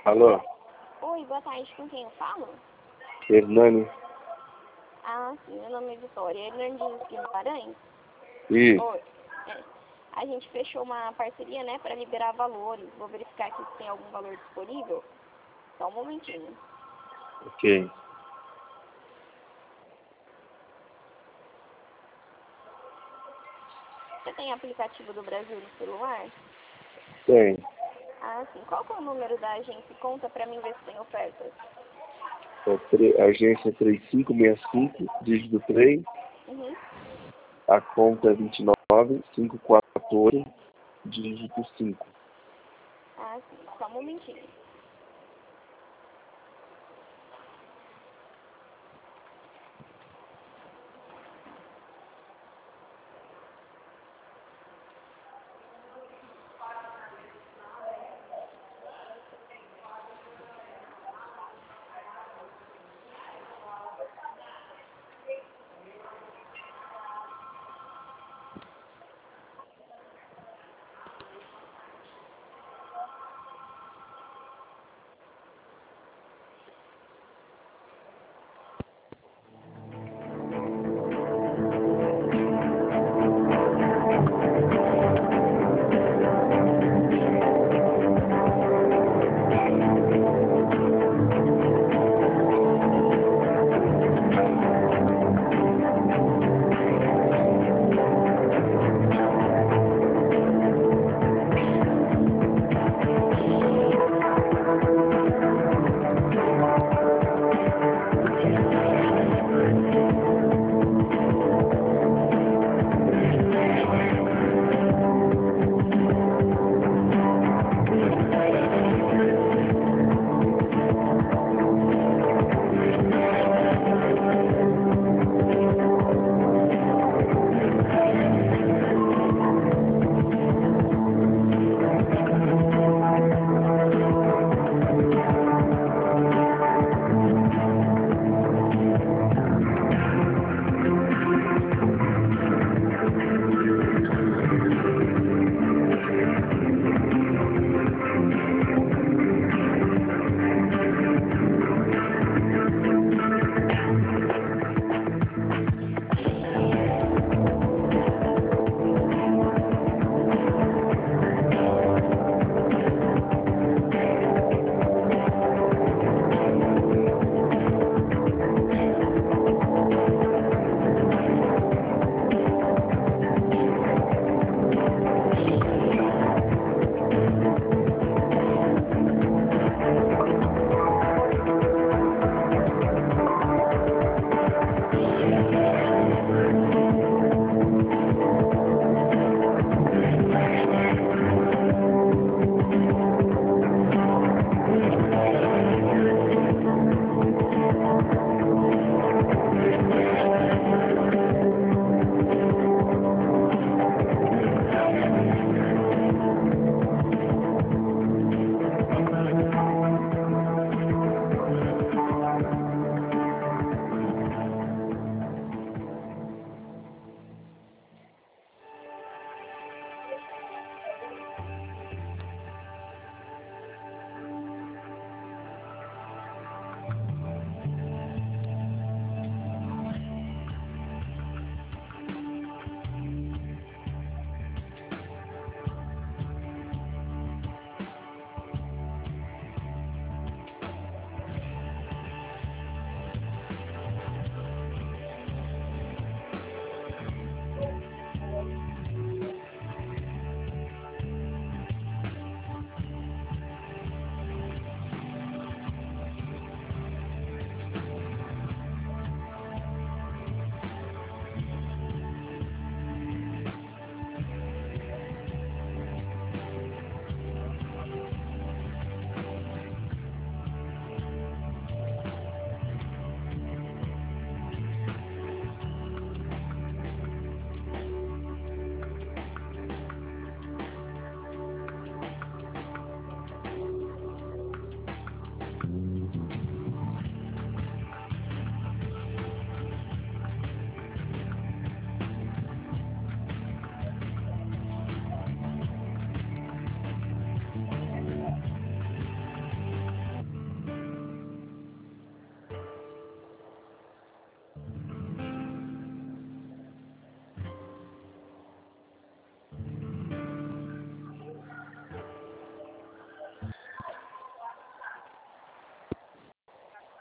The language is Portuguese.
Alô? Oi, boa tarde, com quem eu falo? Hernani? Ah, sim, meu nome é Vitória. Hernandes Guimarães? Isso. Oi. É. A gente fechou uma parceria, né, para liberar valores. Vou verificar aqui se tem algum valor disponível. Só um momentinho. Ok. Você tem aplicativo do Brasil no celular? Tem. Ah, sim. Qual que é o número da agência? Conta para mim ver se tem ofertas. Agência 3565, dígito 3, Uhum. a conta é 29548, dígito 5. Ah, sim. Só um momentinho.